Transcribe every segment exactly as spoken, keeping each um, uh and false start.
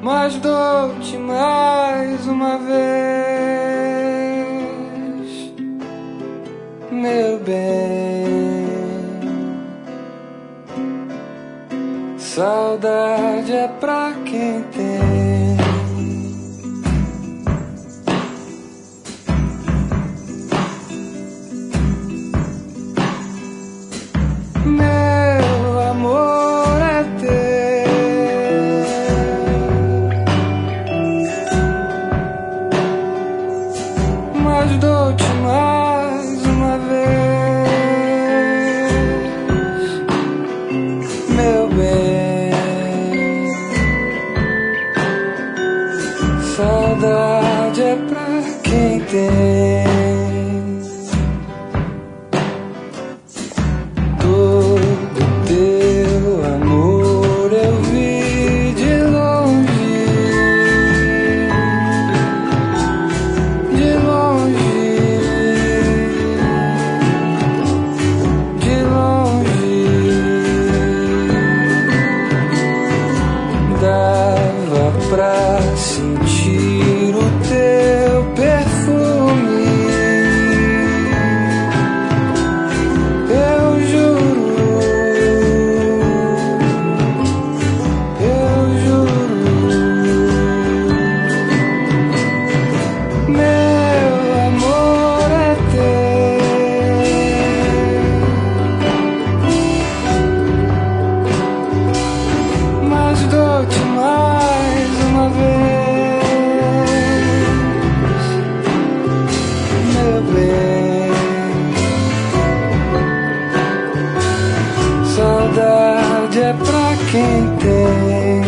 mas dou-te mais uma vez, meu bem. Saudade é pra quem tem. Meu amor é teu, mas dou-te mais uma vez, meu bem. Saudade é pra quem tem. Pra sentir o teu perfume, eu juro, eu juro, meu amor é teu, mas dou-te mais uma vez, meu bem. Saudade é pra quem tem.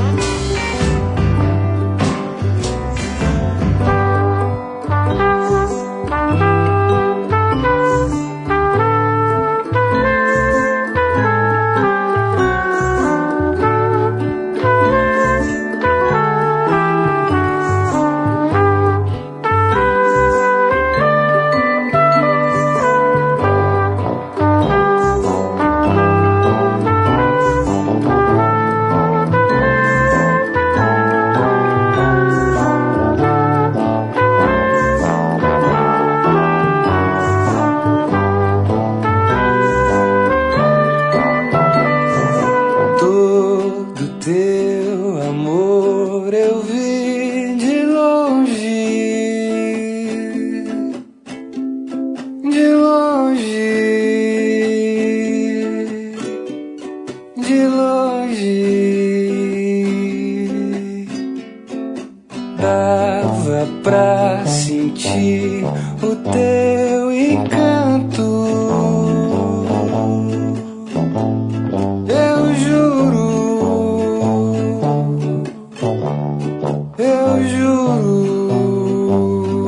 Teu amor eu vi de longe, de longe, de longe. Dava pra sentir o teu encanto, eu juro, eu juro,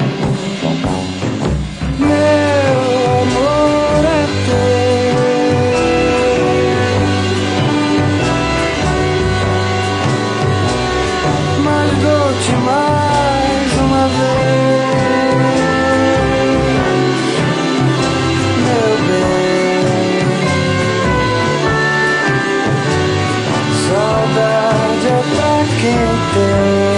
meu amor é teu, mas dou-te mais uma vez, meu bem. Saudade é pra quem tem.